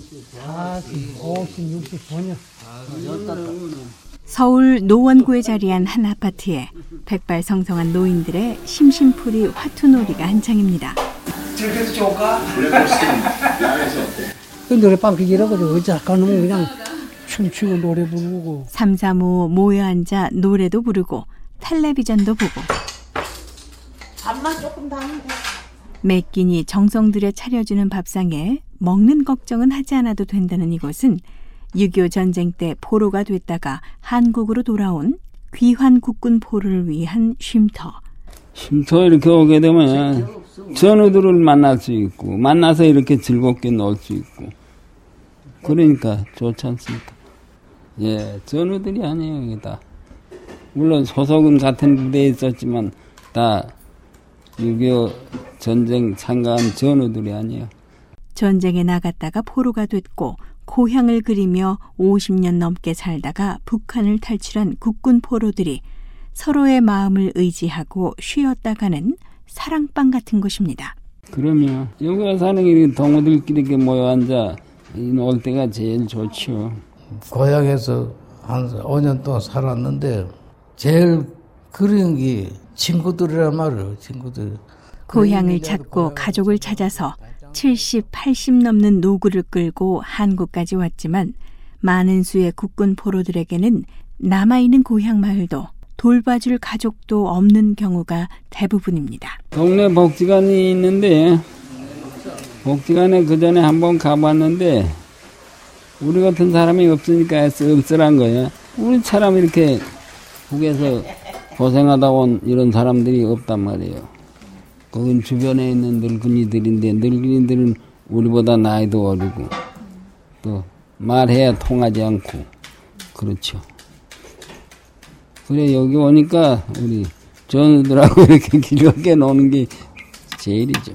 40, 50, 60, 5년. 서울 노원구에 자리한 한 아파트에 백발성성한 노인들의 심심풀이 화투놀이가 한창입니다. 저렇게 좋을까? 그 노래방 비기라고 어디 가는 그냥 춤추고 노래 부르고. 삼삼오오 모여 앉아 노래도 부르고 텔레비전도 보고. 밥만 조금 담으면 돼. 매 끼니 정성 들여 차려주는 밥상에 먹는 걱정은 하지 않아도 된다는 이곳은 6.25 전쟁 때 포로가 됐다가 한국으로 돌아온 귀환 국군 포로를 위한 쉼터. 쉼터 이렇게 오게 되면 전우들을 만날 수 있고 만나서 이렇게 즐겁게 놀 수 있고 그러니까 좋지 않습니까? 예, 전우들이 아니에요, 이게 다. 물론 소속은 같은 부대에 있었지만 다 6.25 전쟁 참가한 전우들이 아니에요. 전쟁에 나갔다가 포로가 됐고 고향을 그리며 50년 넘게 살다가 북한을 탈출한 국군 포로들이 서로의 마음을 의지하고 쉬었다가는 사랑방 같은 곳입니다. 그러면 여기 사는 이 동무들끼리 이렇게 모여 앉아 놀 때가 제일 좋죠. 고향에서 한 5년 동안 살았는데 제일 그리운 게 친구들이란 말이에요. 친구들. 고향을 찾고 가족을 찾아서 70, 80 넘는 노구를 끌고 한국까지 왔지만 많은 수의 국군 포로들에게는 남아있는 고향 마을도 돌봐줄 가족도 없는 경우가 대부분입니다. 동네 복지관이 있는데 복지관에 그 전에 한번 가봤는데 우리 같은 사람이 없으니까 씁쓸한 거야. 우리처럼 이렇게 북에서 고생하다 온 이런 사람들이 없단 말이에요. 거긴 주변에 있는 늙은이들인데 늙은이들은 우리보다 나이도 어리고 또 말해야 통하지 않고 그렇죠. 그래 여기 오니까 우리 전우들하고 이렇게 즐겁게 노는 게 제일이죠.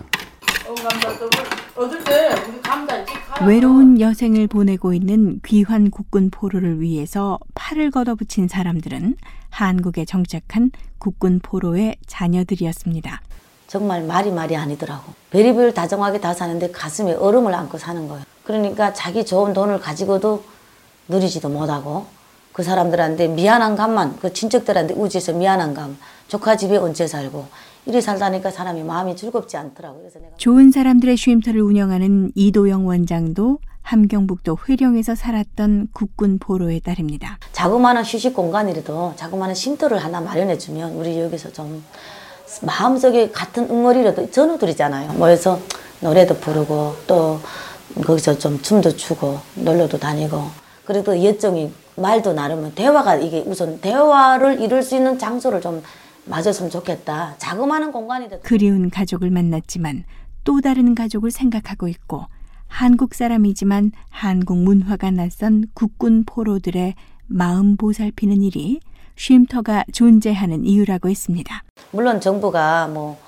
외로운 여생을 보내고 있는 귀환 국군 포로를 위해서 팔을 걷어붙인 사람들은 한국에 정착한 국군 포로의 자녀들이었습니다. 정말 말이 아니더라고. 별의별 다정하게 다 사는데 가슴에 얼음을 안고 사는 거예요. 그러니까 자기 좋은 돈을 가지고도 누리지도 못하고 그 사람들한테 미안한 감만, 그 친척들한테 우지에서 미안한 감, 조카 집에 얹혀 살고 이리 살다니까 사람이 마음이 즐겁지 않더라고요. 그래서 내가 좋은 사람들의 쉼터를 운영하는 이도영 원장도 함경북도 회령에서 살았던 국군 포로의 딸입니다. 자그마한 휴식 공간이라도 자그마한 쉼터를 하나 마련해주면 우리 여기서 좀 마음속에 같은 응어리라도 전우들이잖아요. 모여서 노래도 부르고 또 거기서 좀 춤도 추고 놀러도 다니고 그래도 열정이 말도 나르면 대화가 이게 우선 대화를 이룰 수 있는 장소를 좀 맞았으면 좋겠다. 자그마한 공간이라도. 그리운 가족을 만났지만 또 다른 가족을 생각하고 있고 한국 사람이지만 한국 문화가 낯선 국군 포로들의 마음 보살피는 일이 쉼터가 존재하는 이유라고 했습니다. 물론 정부가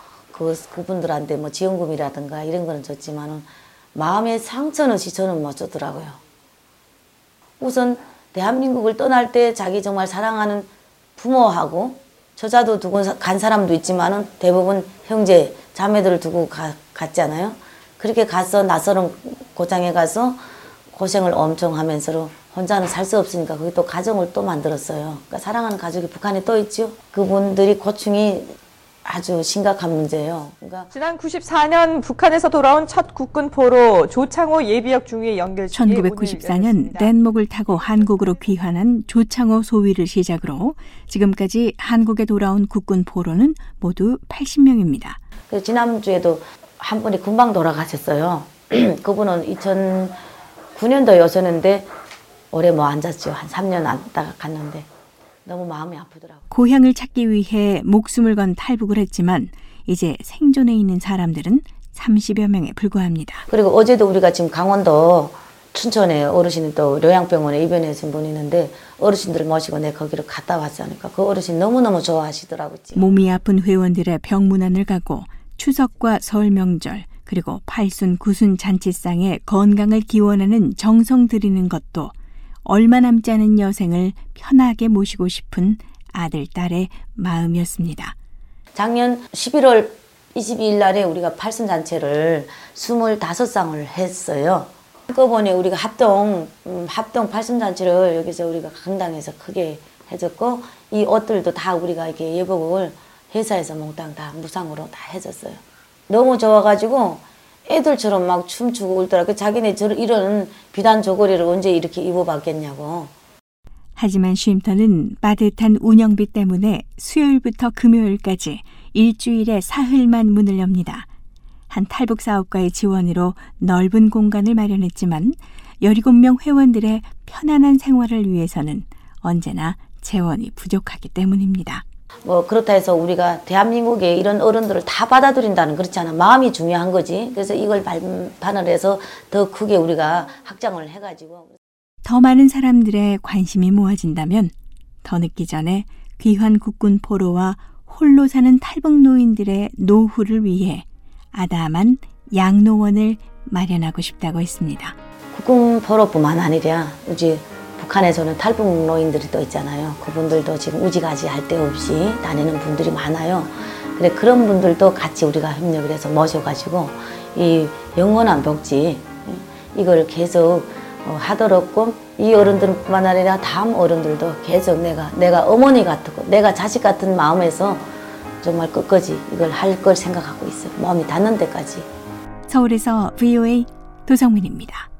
그분들한테 지원금이라든가 이런 거는 줬지만은 마음의 상처는 저는 못 주더라고요. 우선 대한민국을 떠날 때 자기 정말 사랑하는 부모하고 저자도 두고 간 사람도 있지만은 대부분 형제, 자매들을 두고 갔잖아요. 그렇게 가서 낯설은 고장에 가서 고생을 엄청 하면서 혼자는 살 수 없으니까 거기 또 가정을 또 만들었어요. 그러니까 사랑하는 가족이 북한에 또 있죠. 그분들이 고충이 아주 심각한 문제예요. 그러니까 지난 94년 북한에서 돌아온 첫 국군 포로 조창호 예비역 중위의 연결식이 1994년 뗏목을 타고 한국으로 귀환한 조창호 소위를 시작으로 지금까지 한국에 돌아온 국군 포로는 모두 80명입니다. 지난주에도 한 분이 금방 돌아가셨어요. 그분은 2009년도에 오셨는데 올해 안 잤죠. 한 3년 앉다가 갔는데 너무 마음이 아프더라고요. 고향을 찾기 위해 목숨을 건 탈북을 했지만 이제 생존해 있는 사람들은 30여 명에 불과합니다. 그리고 어제도 우리가 지금 강원도 춘천에 어르신이 또 요양병원에 입원하신 분이 있는데 어르신들을 모시고 내가 거기를 갔다 왔으니까 그 어르신 너무너무 좋아하시더라고요. 몸이 아픈 회원들의 병문안을 가고 추석과 설 명절 그리고 팔순 구순 잔치상에 건강을 기원하는 정성 들이는 것도 얼마 남지 않은 여생을 편하게 모시고 싶은 아들, 딸의 마음이었습니다. 작년 11월 22일 날에 우리가 팔순잔치를 25쌍을 했어요. 한꺼번에 우리가 합동 팔순잔치를 여기서 우리가 강당에서 크게 해줬고, 이 옷들도 다 우리가 이렇게 예복을 회사에서 몽땅 다 무상으로 다 해줬어요. 너무 좋아가지고 애들처럼 막 춤추고 울더라고요. 자기네 이런 비단 저고리를 언제 이렇게 입어봤겠냐고. 하지만 쉼터는 빠듯한 운영비 때문에 수요일부터 금요일까지 일주일에 사흘만 문을 엽니다. 한 탈북 사업가의 지원으로 넓은 공간을 마련했지만 17명 회원들의 편안한 생활을 위해서는 언제나 재원이 부족하기 때문입니다. 뭐 그렇다 해서 우리가 대한민국에 이런 어른들을 다 받아들인다는 그렇지 않아. 마음이 중요한 거지. 그래서 이걸 발판을 해서 더 크게 우리가 확장을 해가지고. 더 많은 사람들의 관심이 모아진다면 더 늦기 전에 귀환 국군 포로와 홀로 사는 탈북 노인들의 노후를 위해 아담한 양로원을 마련하고 싶다고 했습니다. 국군 포로뿐만 아니라 우리 북한에서는 탈북 노인들이 또 있잖아요. 그분들도 지금 우지가지 할 데 없이 다니는 분들이 많아요. 그래 그런 분들도 같이 우리가 협력을 해서 모셔가지고 이 영원한 복지 이걸 계속 하도록 이 어른들뿐만 아니라 다음 어른들도 계속 내가 어머니 같고 내가 자식 같은 마음에서 정말 끝까지 이걸 할 걸 생각하고 있어요. 마음이 닿는 데까지. 서울에서 VOA 도성민입니다.